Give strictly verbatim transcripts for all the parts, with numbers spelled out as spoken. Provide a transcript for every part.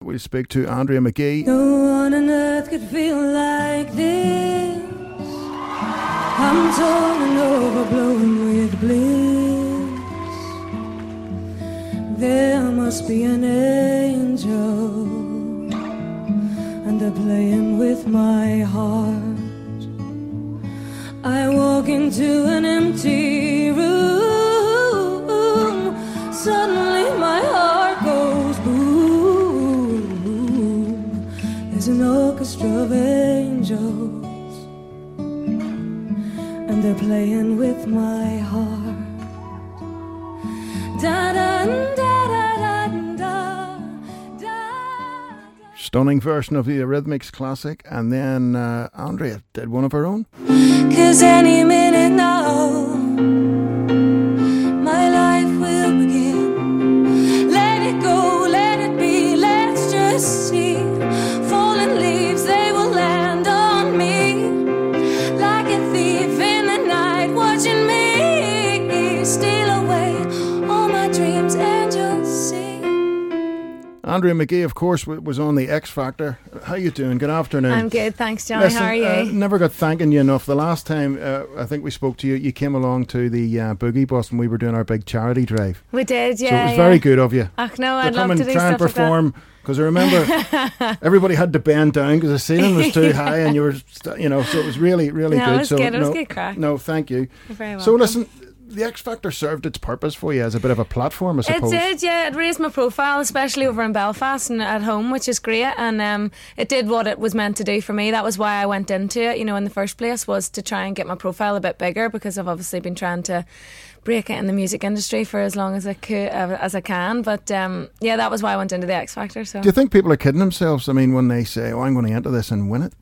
we'll speak to Andrea McGee. No one on earth could feel like this. I'm torn and overblown with bliss. There must be an angel, and they're playing with my heart. I walk into an empty room. Suddenly my heart goes boom. There's an orchestra of angels, and they're playing with my heart. Da da da da da da da. Stunning version of the Eurythmics classic, and then uh, Andrea did one of her own. 'Cause any minute now my life will begin. Let it go, let it be, let's just see. Fallen leaves, they will land on me. Like a thief in the night, watching me steal away all my dreams, and you'll see. Andrea McGee, of course, w- was on the X Factor. How you doing? Good afternoon. I'm good, thanks, Johnny. Listen, How are you? Uh, never got thanking you enough. The last time uh, I think we spoke to you, you came along to the uh, Boogie Bus and we were doing our big charity drive. We did, yeah. So it was yeah. very good of you. Ach, no, to I'd come love and to do try and stuff perform. Because I remember everybody had to bend down because the ceiling was too high, and you were, st- you know, so it was really, really No, good. it was so good. It was no, good crack. No, thank you. You're very So welcome. listen, the X Factor served its purpose for you as a bit of a platform, I It suppose. did, yeah. It raised my profile, especially over in Belfast and at home, which is great. And um, it did what it was meant to do for me. That was why I went into it, you know, in the first place, was to try and get my profile a bit bigger, because I've obviously been trying to break it in the music industry for as long as I could, uh, as I can. But um, yeah, that was why I went into the X Factor. So. Do you think people are kidding themselves? I mean, when they say, "Oh, I'm going to enter this and win it."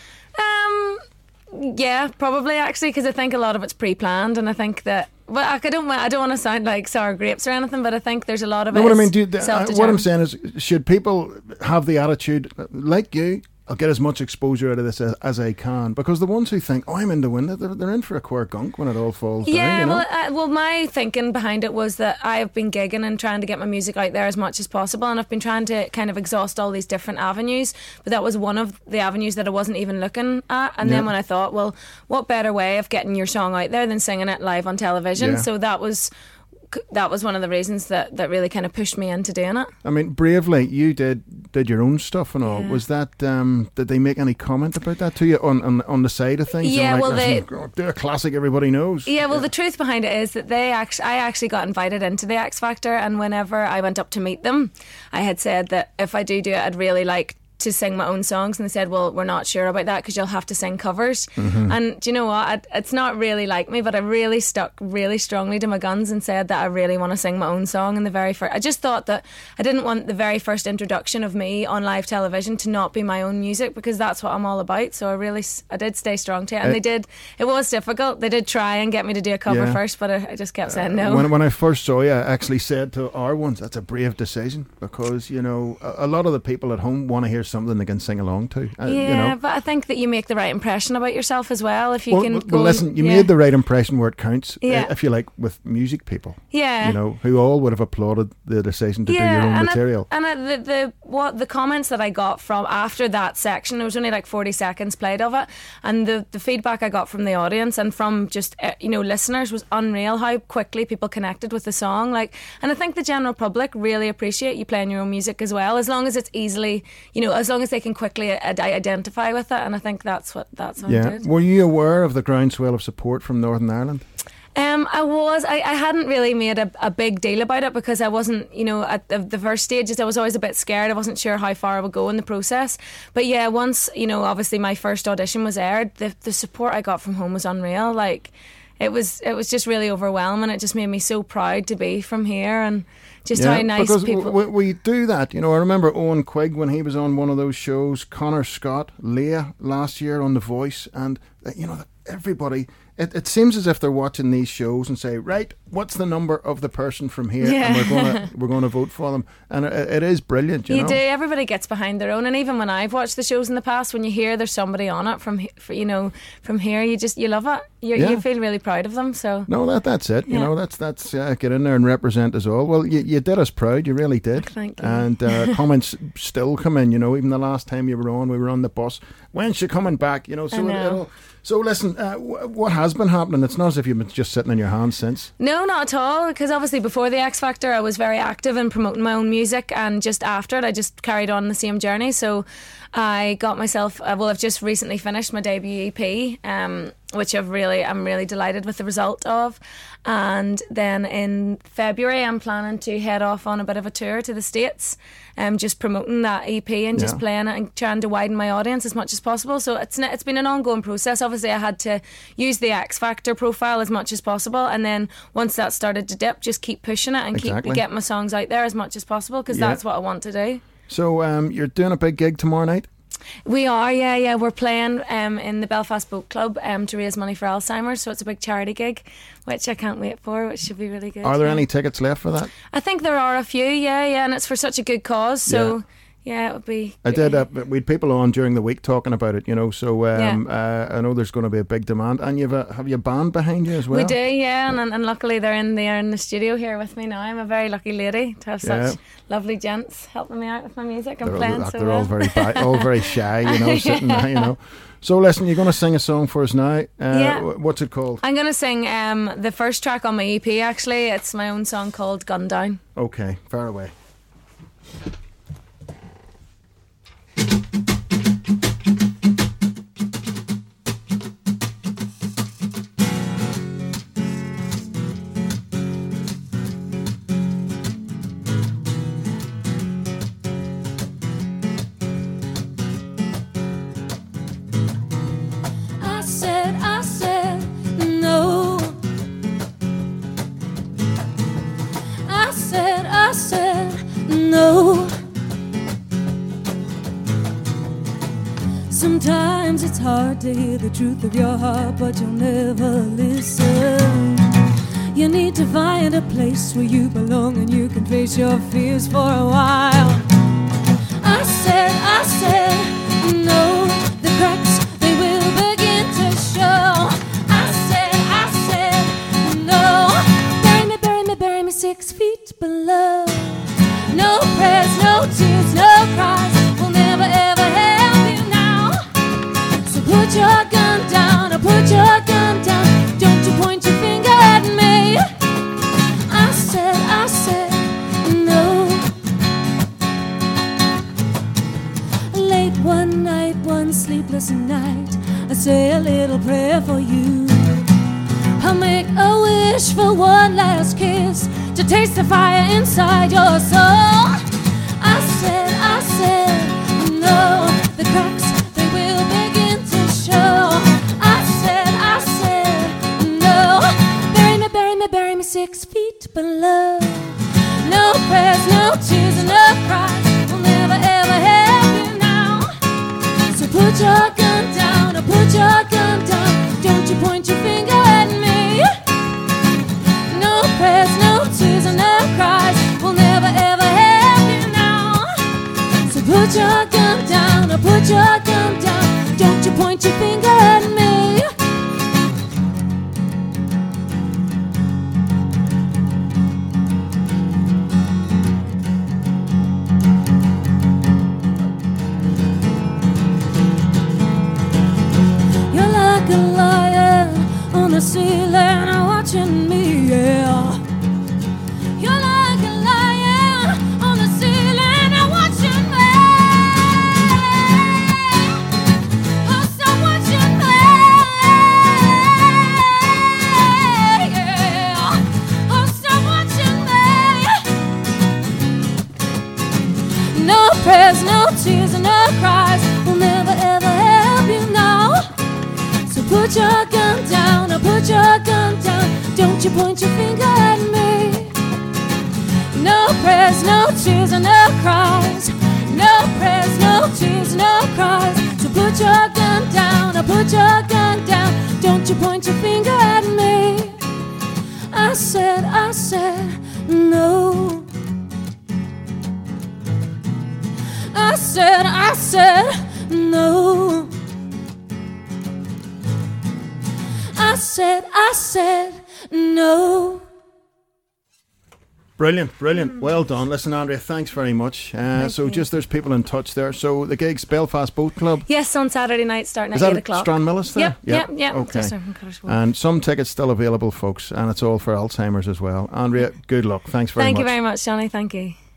Um, yeah, probably actually, because I think a lot of it's pre-planned, and I think that. Well, I don't. I don't want to sound like sour grapes or anything, but I think there's a lot of No, it. what I is mean, do you, uh, self-determined. what I'm saying is, should people have the attitude like you? I'll get as much exposure out of this as, as I can, because the ones who think, "Oh, I'm in to win it," they're, they're in for a queer gunk when it all falls Yeah, down. You know? well, uh, well, my thinking behind it was that I've been gigging and trying to get my music out there as much as possible, and I've been trying to kind of exhaust all these different avenues, but that was one of the avenues that I wasn't even looking at. And Yeah. then when I thought, well, what better way of getting your song out there than singing it live on television? Yeah. So that was that was one of the reasons that, that really kind of pushed me into doing it. I mean, bravely, you did did your own stuff and all. Yeah. Was that? Um, did they make any comment about that to you on on, on the side of things? Yeah, like, well, they- "Listen, oh, they're a classic. Everybody knows. Yeah, well, the truth behind it is that they actually, I actually got invited into the X Factor, and whenever I went up to meet them, I had said that if I do do it, I'd really like to sing my own songs, and they said, well, we're not sure about that because you'll have to sing covers. Mm-hmm. And do you know what, I, it's not really like me, but I really stuck really strongly to my guns and said that I really want to sing my own song in the very first. I just thought that I didn't want the very first introduction of me on live television to not be my own music, because that's what I'm all about. So I really I did stay strong to it, and Uh, they did. It was difficult. They did try and get me to do a cover Yeah. first, but I, I just kept saying no. When, when I first saw you, I actually said to our ones, that's a brave decision, because, you know, a, a lot of the people at home want to hear something they can sing along to. Uh, yeah, you know. but I think that you make the right impression about yourself as well. If you Well, can well, go, listen, you yeah. made the right impression where it counts, Yeah. uh, if you like, with music people. Yeah. You know, who all would have applauded the decision to do your own and material. I, and I, the the what the comments that I got from after that section, there was only like forty seconds played of it, and the the feedback I got from the audience and from just uh, you know listeners was unreal. How quickly people connected with the song, like, and I think the general public really appreciate you playing your own music as well, as long as it's easily, you know, as long as they can quickly ad- identify with it. And I think that's what that's what I Yeah. did. Were you aware of the groundswell of support from Northern Ireland? Um, I was. I, I hadn't really made a, a big deal about it, because I wasn't, you know, at the, the first stages, I was always a bit scared. I wasn't sure how far I would go in the process. But yeah, once, you know, obviously my first audition was aired, the the support I got from home was unreal. Like, it was it was just really overwhelming. It just made me so proud to be from here, and just how nice because people. we, we do that. You know, I remember Owen Quigg when he was on one of those shows, Connor Scott, Leah last year on The Voice, and uh, you know, everybody it, it seems as if they're watching these shows and say, right, what's the number of the person from here, Yeah. and we're gonna we're gonna vote for them, and it, it is brilliant. You, You know? do. Everybody gets behind their own, and even when I've watched the shows in the past, when you hear there's somebody on it from, he- for, you know, from here, you just you love it. You Yeah. you feel really proud of them. So No, that that's it. You Yeah. know, that's that's uh, get in there and represent us all. Well, you, you did us proud. You really did. Thank you. And uh, comments still come in. You know, even the last time you were on, we were on the bus. When's she coming back? You know, so I know. It, it'll. So listen, uh, w- what has been happening? It's not as if you've been just sitting on your hands since. no, not at all. Because obviously before the X Factor, I was very active in promoting my own music, and just after it, I just carried on the same journey. So I got myself. Uh, well, I've just recently finished my debut E P, um, which I've really, I'm really delighted with the result of. And then in February, I'm planning to head off on a bit of a tour to the States, um, just promoting that E P and just Yeah. playing it and trying to widen my audience as much as possible. So it's n- it's been an ongoing process. Obviously, I had to use the X Factor profile as much as possible, and then once that started to dip, just keep pushing it and Exactly. keep getting my songs out there as much as possible, because Yeah. that's what I want to do. So um, you're doing a big gig tomorrow night. We are, yeah, yeah. We're playing um, in the Belfast Boat Club um, to raise money for Alzheimer's, so it's a big charity gig, which I can't wait for, which should be really good. Are there yeah. any tickets left for that? I think there are a few, yeah, yeah, and it's for such a good cause, so yeah, it would be. I did. Uh, we had people on during the week talking about it, you know. So um, uh, I know there's going to be a big demand, and you've a, have you a band behind you as well? We do, yeah, and, and luckily they're in they're in the studio here with me now. I'm a very lucky lady to have Yeah. such lovely gents helping me out with my music and They're, playing all, so they're well. all very bi- all very shy, you know, sitting there, you know. So listen, you're going to sing a song for us now. Uh, Yeah. wh- What's it called? I'm gonna sing um, the first track on my E P. Actually, it's my own song called "Gun Down." Okay, far away. I said, I said no. I said, I said no. Sometimes it's hard to hear the truth of your heart, but you'll never listen. You need to find a place where you belong and you can face your fears for a while. I said, I said no. The cracks, they will begin to show. I said, I said no. Bury me, bury me, bury me six feet below. No prayers, no tears, no cries will never ever help you now. So put your gun down, or put your gun down. Don't you point your finger at me. I said, I said no. Late one night, one sleepless night, I say a little prayer for you. I'll make a wish for one last kiss to taste the fire inside your soul. I said, I said no. The cracks, they will begin to show. I said, I said no. Bury me, bury me, bury me six feet below. No prayers, no tears, and no cries will never ever help you now. So put your gun down, or put your gun down. Don't you point your finger at me. No prayers, no tears, and no cries will never ever help you now. So put your gun down, or put your gun down. Don't you point your finger at me. You're like a lion on the ceiling watching me, yeah. You're like a lion on the ceiling watching me. Oh, stop watching me, yeah. Oh, stop watching me. No prayers, no tears, and no cries will never ever help you now. So put your gun down, or put your gun down. Don't you point your finger at me. No prayers, no tears, and no cries. No prayers, no tears, no cries. So put your gun down, or put your gun down. Don't you point your finger said, I said no. I said, I said no. Brilliant, brilliant. Well done. Listen, Andrea, thanks very much. Uh, so you. just there's people in touch there. So the gig's Belfast Boat Club. Yes, on Saturday night starting Is at that eight at o'clock. Stranmillis there? Yep, yep, yep. Okay. Just from Cotter's Walk. And some tickets still available, folks, and it's all for Alzheimer's as well. Andrea, good luck. Thanks very Thank much. you very much, Johnny. Thank you.